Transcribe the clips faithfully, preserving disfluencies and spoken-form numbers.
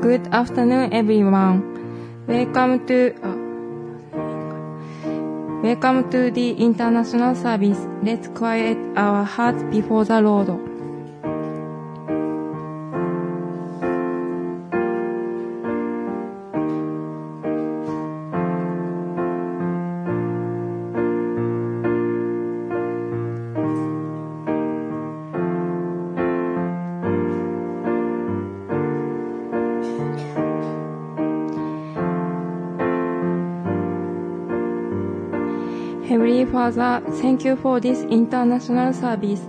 Good afternoon, everyone. Welcome to uh, Welcome to the international service. Let's quiet our hearts before the Lord. Heavenly Father, thank you for this international service.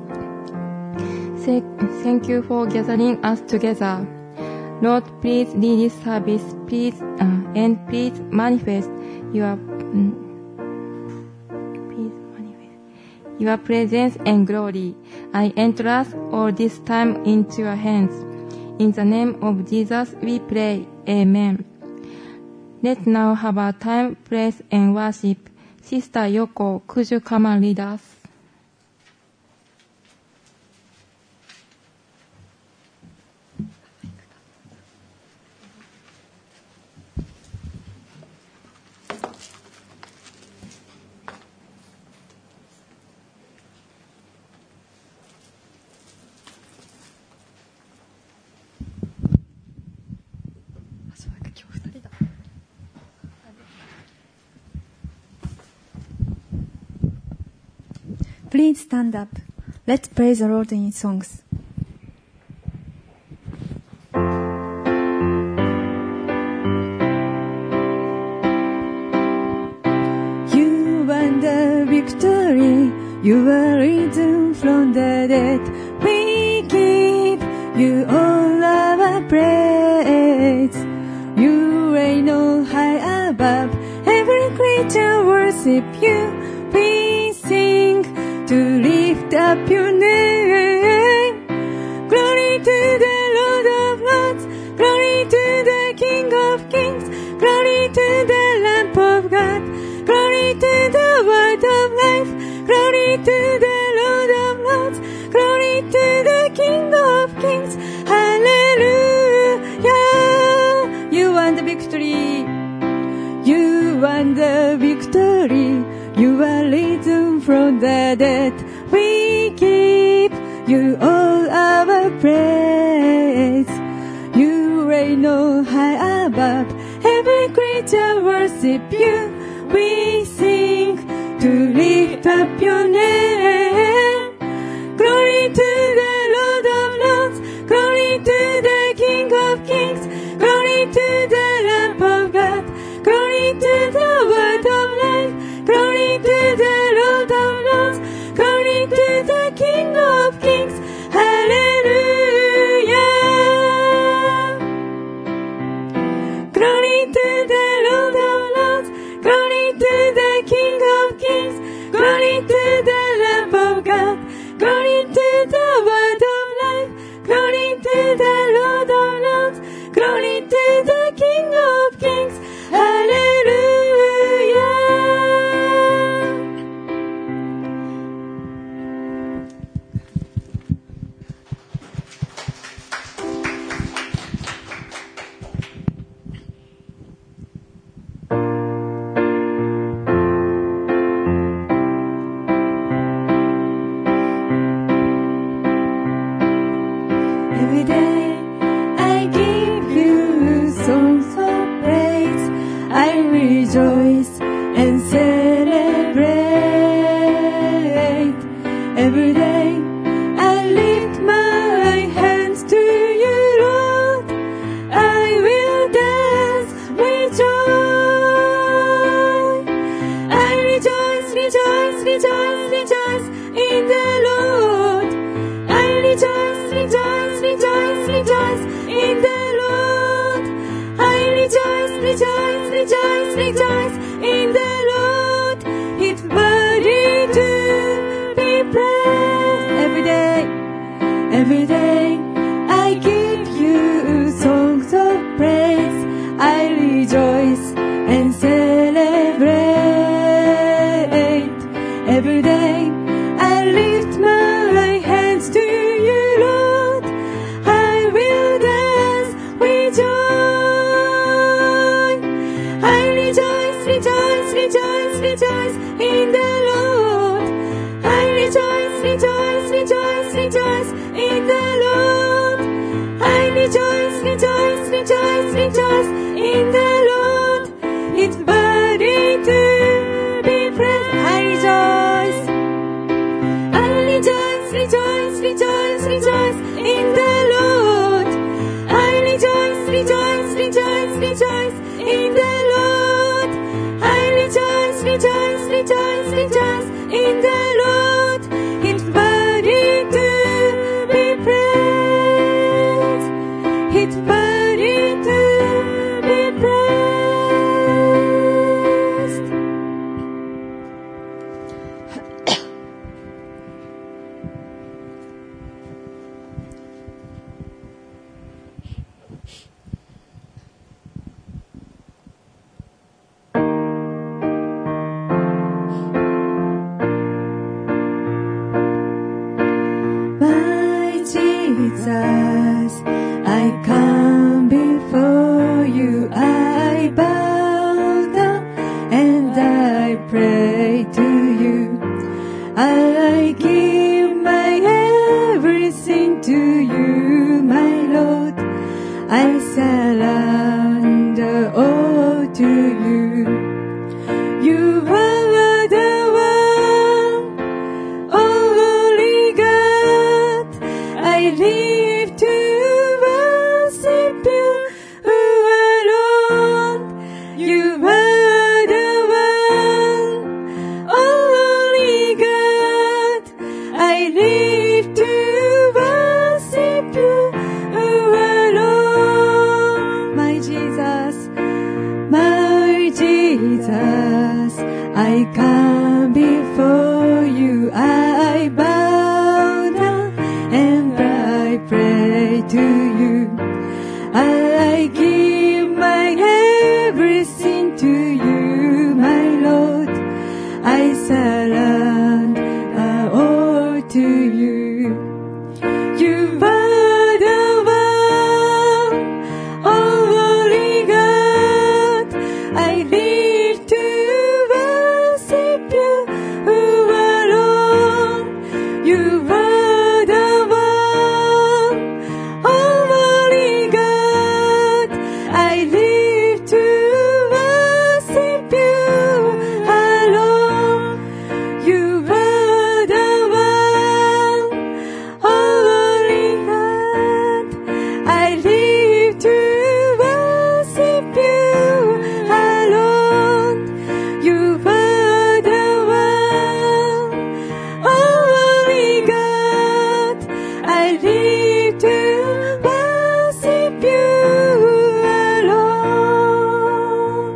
Thank you for gathering us together. Lord, please lead this service, please, uh, and please manifest your, um, please manifest your presence and glory. I entrust all this time into your hands. In the name of Jesus, we pray. Amen. Let's now have a time, praise, and worship. Sister Yoko, could you come and lead us? Please stand up. Let's praise the Lord in songs. You won the victory. You were risen from the dead. We give you all our praise. You reign on high above. Every creature worship you. We sing to lift up your name. Glory to the Lord of Lords. Glory to the King of Kings. Glory to the Lamb of God. Glory to the Word of Life. Glory to the Lord of Lords. Glory to the King of Kings. Hallelujah. You won the victory. You won the victory. You are risen from the dead. We give you all our praise. You reign on high above. Every creature worship you. We sing to lift up your name. Glory to the Lord of Lords. Glory to the King of Kings. Glory to the Lamb of God. Glory to the Word of Life. Glory to the Lord of Lords. Glory to the King of Kings. Hallelujah. Glory to the Lord of Lords. Glory to the King of Kings. Glory to the Lamb of God. Glory to the Word of Life. Glory to the Lord of Lords. Glory to the King of Kings. Hallelujah. Every day I give you songs of praise. I rejoice and celebrate. Every day I lift my hands to you, Lord. I will dance with joy. I rejoice, rejoice, rejoice, rejoice in the Lord. I rejoice, rejoice, rejoice, rejoice in the Lord. I rejoice, rejoice, rejoice, rejoice in the Lord. It's worthy to be praised. rejoice, rejoice, rejoice in the Lord. I rejoice, rejoice, rejoice, rejoice in the Lord. It's worthy to be praised. I rejoice. I rejoice, rejoice, rejoice, rejoice in the Lord. I rejoice, rejoice, rejoice, rejoice in the Lord. I rejoice, rejoice, rejoice, rejoice in the Lord. It's worthy to be praised. It's worthy to be praised. My Jesus, I come before you, I bow down and I pray to you. I give my everything to you, my Lord. I surrender all to you. You are the one, only God. I live to worship you alone. You are the one, only God. I live to worship you alone. My Jesus, my Jesus, I come before you, I bow down and I pray to you. I give my everything to you, my Lord. I surrender all to you. You are the one, only God. I live to worship you alone. You are the one, only God. I live to worship you alone. You are the one, only God. I live to worship you alone. You are the one, only God. I live to worship you alone.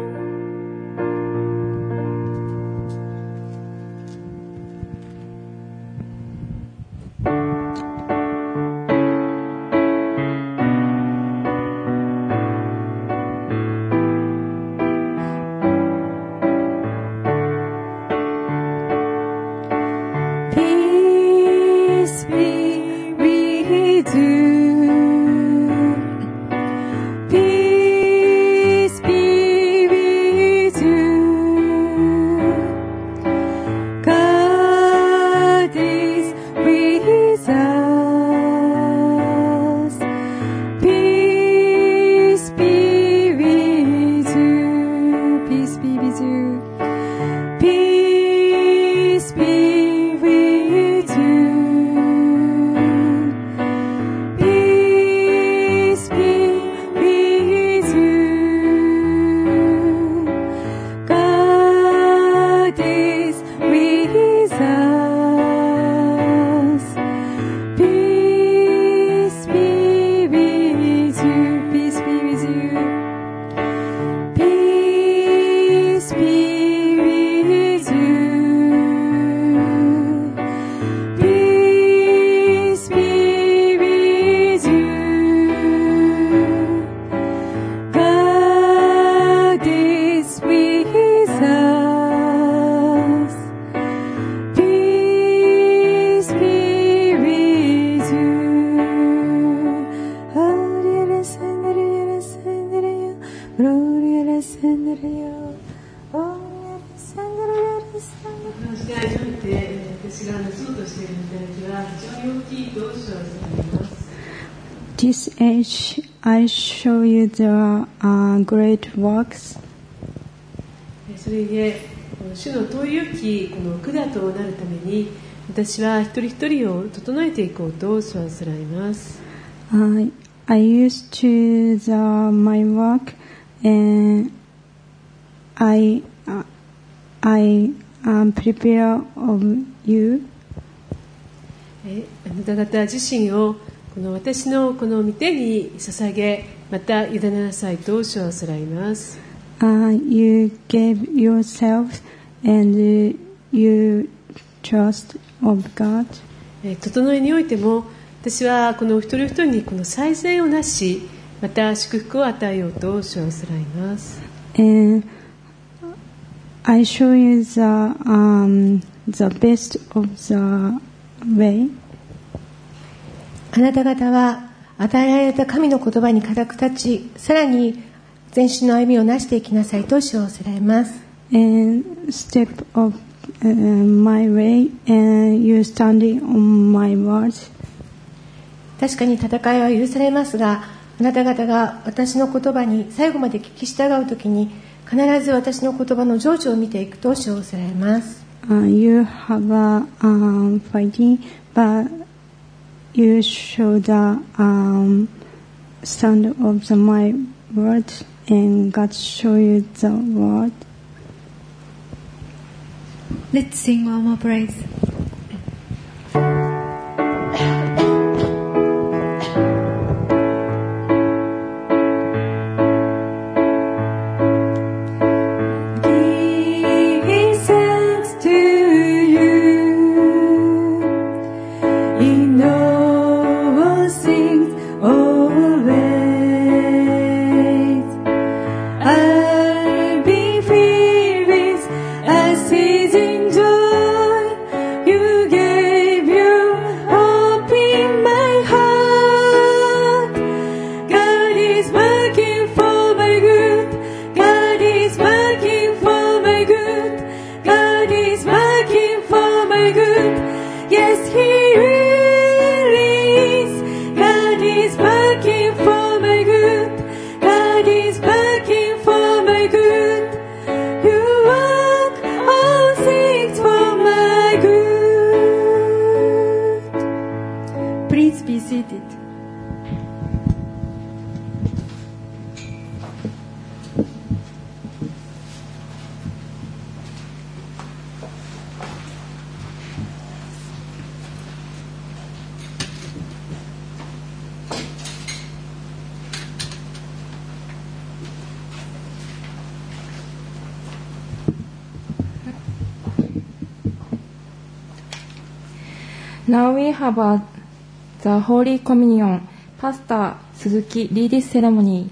Peace be with you. Peace be with you. God is with us. Peace be with you. Peace be with you. Peace be with you. Peace be with you. God is with us. は非常に大きいと称されます。 This age, I show you the uh, great works. それで主の遠い良きこの管となるために私は一人一人を整えていこうと称されます。 Uh, I used to the my work and I uh, I um, prepare of you. えあなた方自身をこの私のこの御手に捧げ、また委ねなさいと称されます。 Uh, you gave yourself and you trust of God. え整えにおいても私はこの一人一人にこの最善をなし、また祝福を与えようと称されます。 And I show you the um, the best of the way. あなた方は与えられた神の言葉に固く立ち、さらに前進の歩みをなしていきなさいと称されます。 And step of uh, my way, and you standing on my words. 確かに戦いは許されますが、あなた方が私の言葉に最後まで聞き従うときに、必ず私の言葉の成就を見ていくと称されます。 Uh, you have a um, fighting, but you show the um, stand of the my word, and God show you the word. Let's sing one more praise. Please be seated. Now we have a, the Holy Communion, Pastor Suzuki lead this ceremony.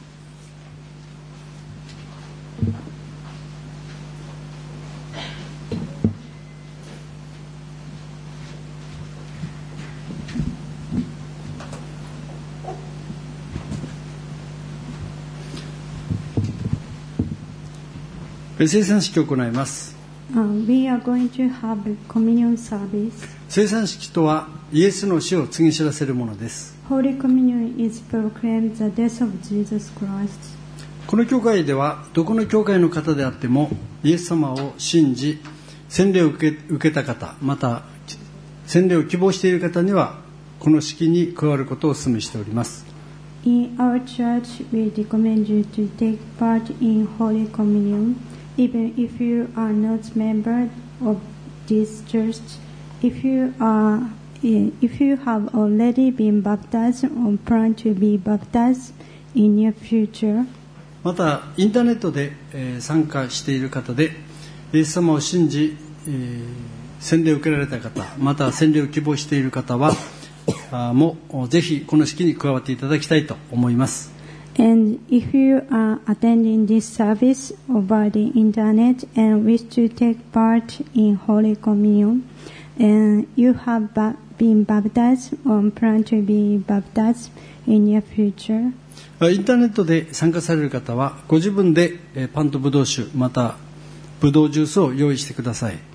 Uh, 聖餐式を行います。 Uh, we are going to have a communion service. 聖餐式とはイエスの死を告げ知らせるものです。 Holy Communion is proclaim the death of Jesus Christ. この教会ではどこの教会の方であってもイエス様を信じ洗礼を受け、受けた方、また洗礼を希望している方にはこの式に加わることをお勧めしております。 In our church, we recommend you to take part in Holy Communion, even if you are not member of this church. If you are, if you have already been baptized or plan to be baptized in your future. またインターネットで、えー、参加している方でイエス様を信じ、えー、洗礼を受けられた方、また洗礼を希望している方はあもぜひこの式に加わっていただきたいと思います。 And if you are attending this service over the internet and wish to take part in Holy Communion, and you have been baptized or plan to be baptized in your future. インターネットで参加される方はご自分でパンとブドウ酒またブドウジュースを用意してください。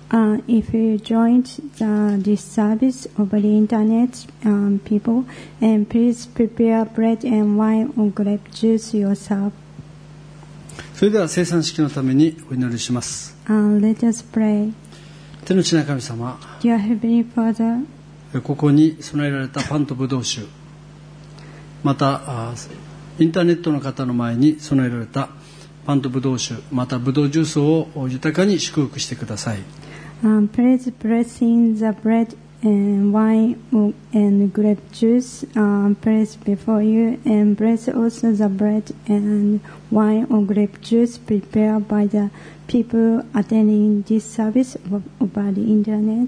Uh, if you joined the, this service over the internet, um, people, and please prepare bread and wine or grape juice yourself. それでは生産式のためにお祈りします。 Uh, let us pray. 天の父な神様、 Dear Heavenly Father, ここに備えられたパンとブドウ酒、またインターネットの方の前に備えられたパンとブドウ酒、またブドウジュースを豊かに祝福してください。 um, please bless in the bread and wine and grape juice, um, placed before you, and bless also the bread and wine or grape juice prepared by the people attending this service over the internet.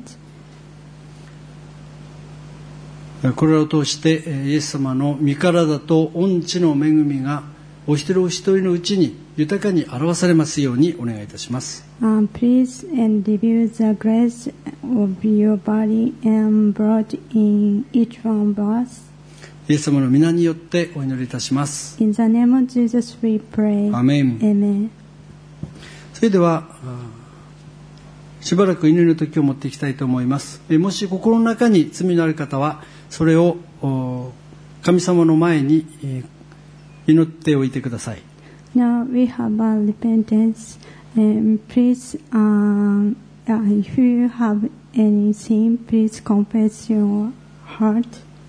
これらを通してイエス様の御体と御知の恵みがお一人お一人のうちに豊かに表されますようにお願いいたします。 Um, please and reveal the grace of your body and blood in each one of us. イエス様の皆によってお祈りいたします。 In the name of Jesus we pray. アメン。 Amen. それではしばらく祈りの時を持っていきたいと思います。もし心の中に罪のある方はそれを神様の前に祈っておいてください。 Now we have a repentance, and please, um, uh, if you have any sin, please confess your heart.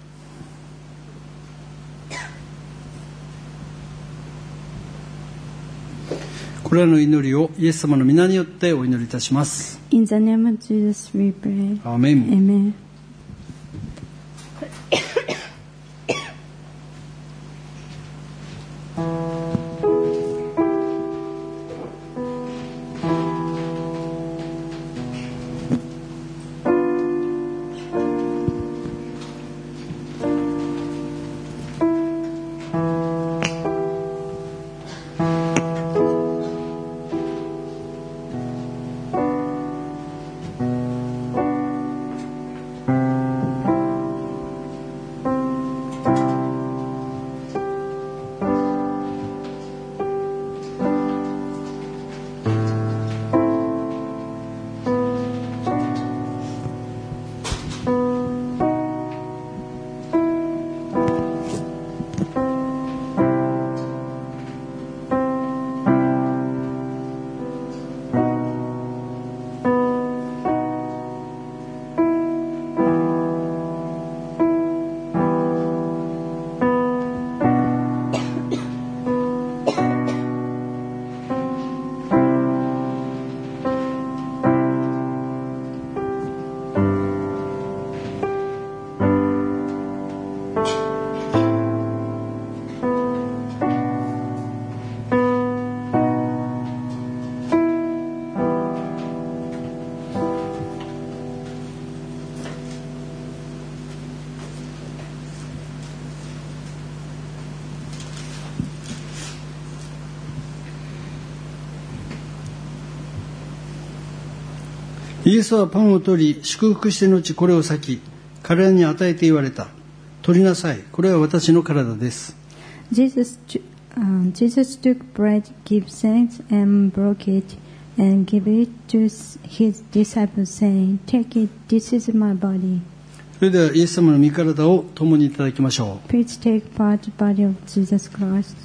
これらの祈りをイエス様の皆によってお祈りいたします。 In the name of Jesus we pray. アーメン。 Amen. イエスはパンを取り祝福して後これを裂き彼らに与えて言われた。取りなさい、これは私の体です。 Jesus, uh, Jesus took bread, gave thanks, and broke it, and gave it to his disciples, saying, Take it, this is my body. それではイエス様の御体を共にいただきましょう。 Please take part of the body of Jesus Christ.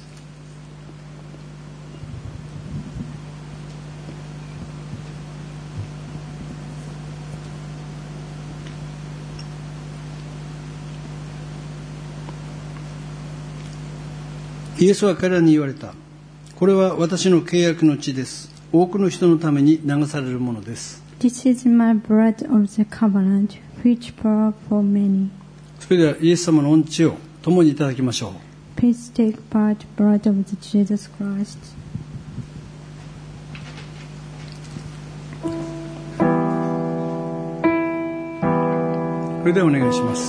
イエスは彼らに言われた。これは私の契約の血です。多くの人のために流されるものです。 This is my blood of the covenant, which pour for many. それではイエス様の御血を共にいただきましょう。 Please take part blood of the Jesus Christ. それではお願いします。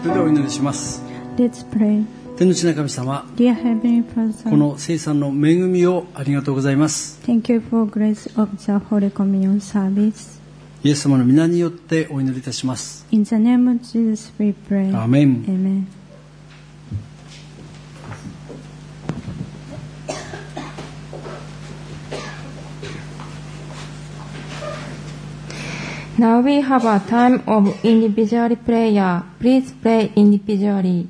それではお祈りします。 Let's pray. 天の父な神様、 Dear Heavenly Father, この聖餐の恵みをありがとうございます。 thank you for grace of the Holy Communion service. イエス様の皆によってお祈りいたします。 In the name of Jesus we pray. アーメン。 Amen. Now we have a time of individual prayer. Please pray individually.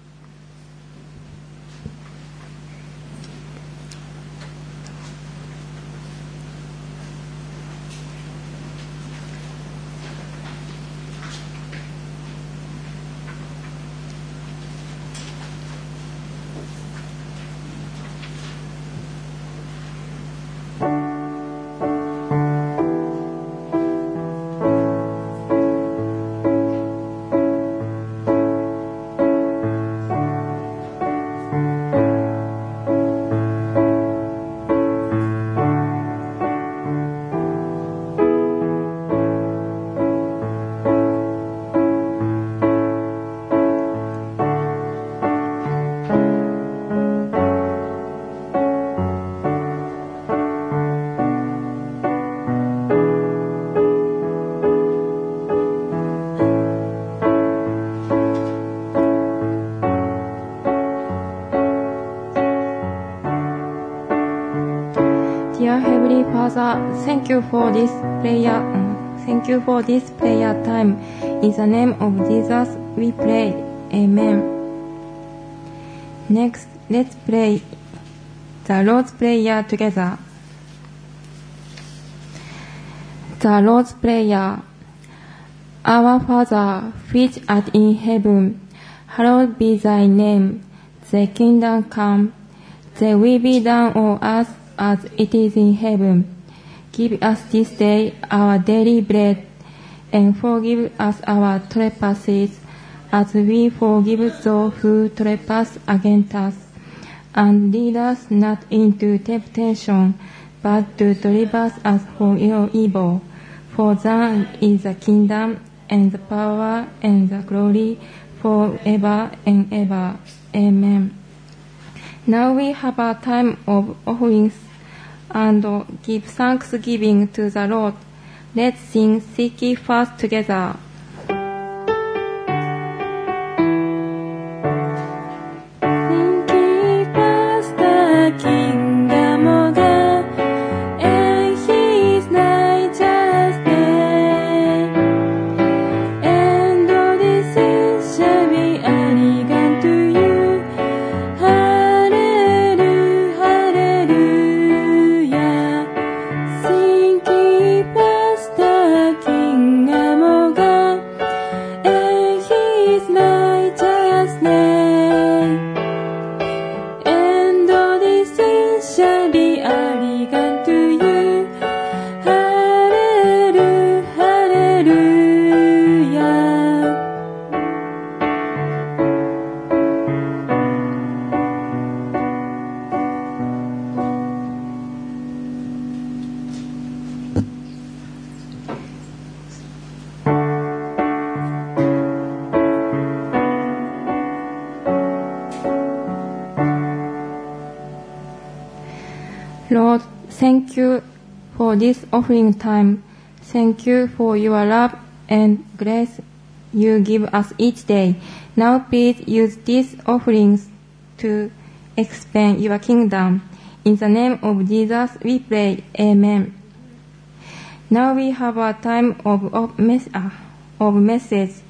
Dear Heavenly Father, thank you for this prayer. um, Thank you for this prayer time. In the name of Jesus, we pray. Amen. Next, let's pray the Lord's Prayer together. The Lord's Prayer. Our Father, which art in heaven, hallowed be thy name. Thy kingdom come. Thy will be done on earth as it is in heaven. Give us this day our daily bread, and forgive us our trespasses, as we forgive those who trespass against us. And lead us not into temptation, but to deliver us from evil. For thine is the kingdom, and the power, and the glory, forever and ever. Amen. Now we have a time of offerings and give thanksgiving to the Lord. Let's sing Seek Ye First together. Seek ye first the kingdom of God and His righteousness, and all these things shall be added unto you. Hallelujah, hallelujah. Seek ye first the kingdom of God and His righteousness, and all these things shall be added unto you. Hallelujah, hallelujah. Lord, thank you for this offering time. Thank you for your love and grace you give us each day. Now please use these offerings to expand your kingdom. In the name of Jesus we pray. Amen. Now we have a time of, of, mes- uh, of message.